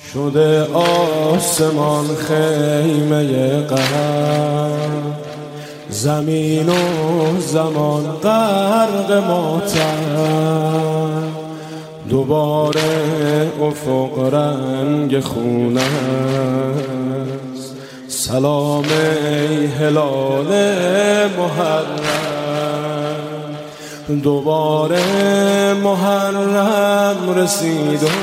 شده آسمان خیمه قهر، زمین و زمان غرق ماتم. دوباره افق رنگ خونه است، سلام ای هلال محرم. دوباره محرم رسید و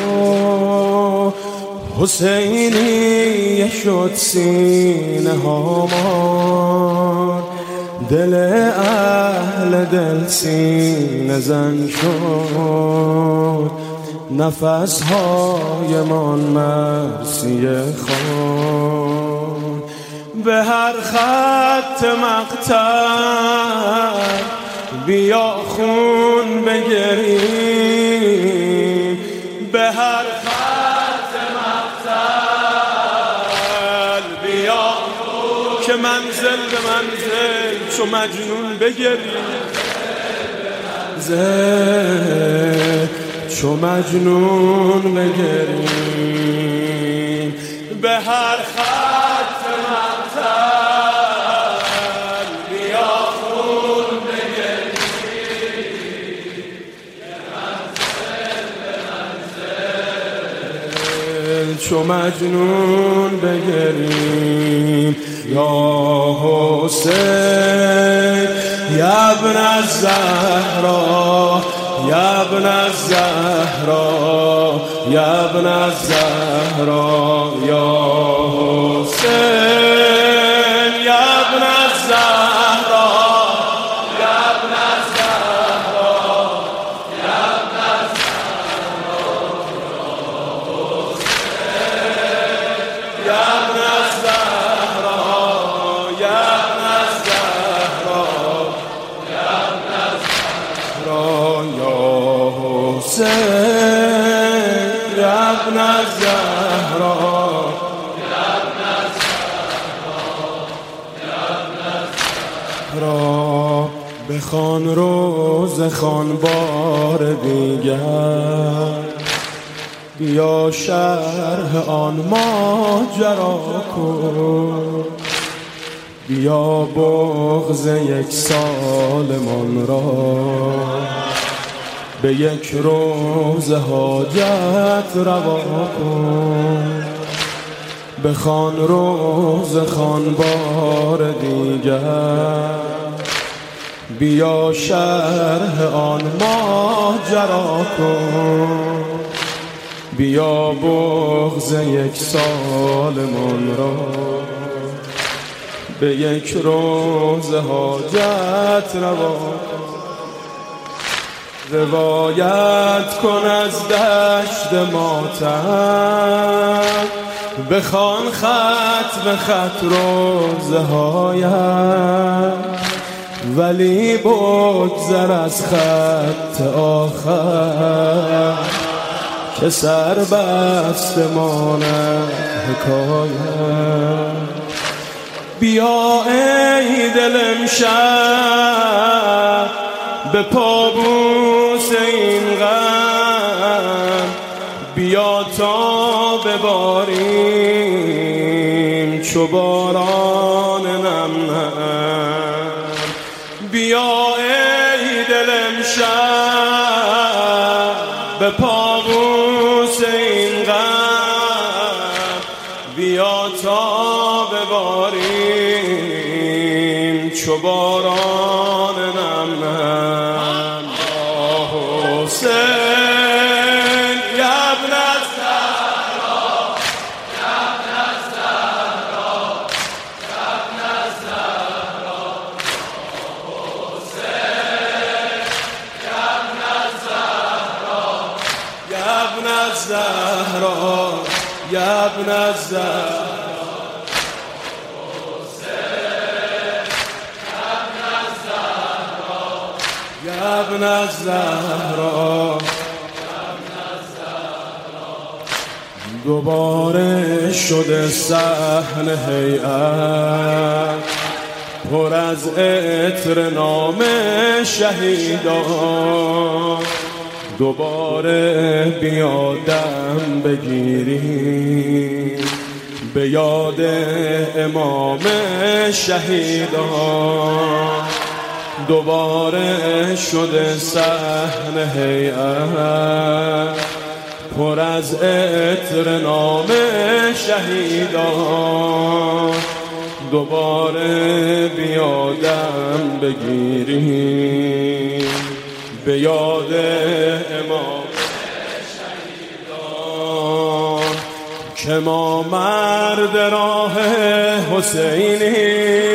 حسینی شد سینه ها مار. دل اهل دل سینه زن شد، نفس های من مرسی خوان. به هر خط مقتل بیا خون بگریم، به هر خط مقتل بیا که منزل به منزل چو مجنون بگریم، چو مجنون بگریم. به هر خط مقتل بیا خون بگریم، چو مجنون بگریم. یا حسین یا ابن الزهرا، یا ابن الزهرا، یا ابن الزهرا. یا حسین یا ابن الزهرا، یا ابن الزهرا، یا ابن الزهرا. یا ابن الزهرا، یا ابن الزهرا، یا ابن الزهرا. یا حسین یا ابن الزهرا، یا ابن الزهرا، یا ابن الزهرا. بخوان روز خوان بار دیگر، بیا شرح آن ماجرا کن. بیا بغض یک سالمان را به یک روز حاجت روا کن. بخوان روز خوان بار دیگر، بیا شرح آن ماجرا کن. بیا بغض یک سالمان را به یک روز حاجت روا کن. روایت کن از دشت ماتم، بخوان خط به خط روزهایم، ولی بگذر از خط آخر که سر بسته ماند حکایت. بیا ای دل امشب به پابوس این غم، بیا تا بباریم چو باران نم نم. بیا ای دل امشب به پابوس این غم، بیا تا بباریم چو باران نم نم. یا حسین یا ابن الزهرا، یا ابن الزهرا، یا ابن الزهرا. یا حسین یا ابن الزهرا، یا ابن الزهرا، یا ابن الزهرا. یا ابن الزهرا. دوباره شده صحن هیئت پر از عطر نام شهیدان. دوباره بیا دم بگیریم به یاد امام شهیدان دوباره شده صحن هیئت پر از عطر نام شهیدان دوباره بیادم بگیریم به یاد امام شهیدان که ما مرد راه حسینی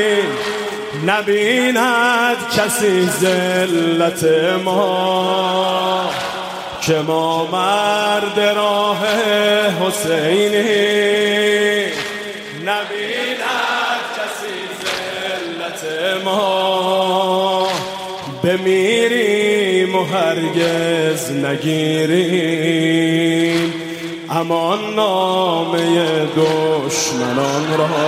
نبیند کسی ذلت ما که ما مرد راه حسینی نبیند کسی ذلت ما بمیریم و هرگز نگیریم امان نامه دشمنان را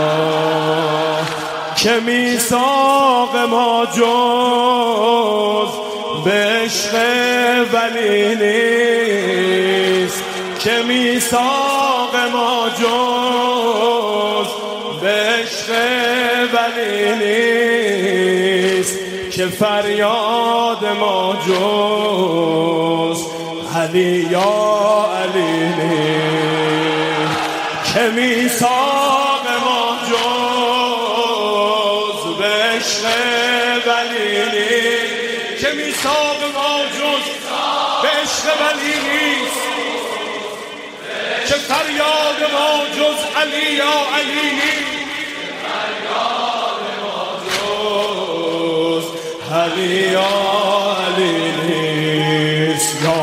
که میثاق ما جز به عشق ولی نیست که میثاق ما جز به عشق ولی نیست که فریاد ما جز علی یا علی نیست که میثاق ما جز به عشق ولی نیست که میثاق ما جز به عشق ولی نیست که فریاد ما جز علی یا علی نیست فریاد ما جز علی یا علی نیست یا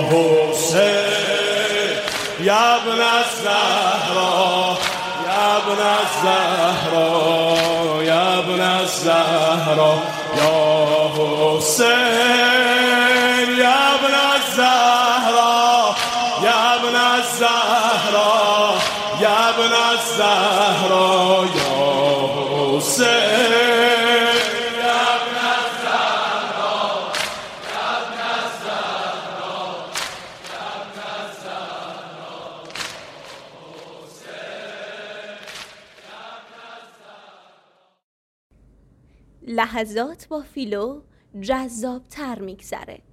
حسین یا ابن الزهرا یا ابن الزهرا یا ابن الزهرا یا حسین یا ابن الزهرا یا ابن الزهرا یا ابن الزهرا یا حسین یا ابن الزهرا یا ابن الزهرا یا ابن الزهرا لحظات با فیلو جذاب‌تر میگذره.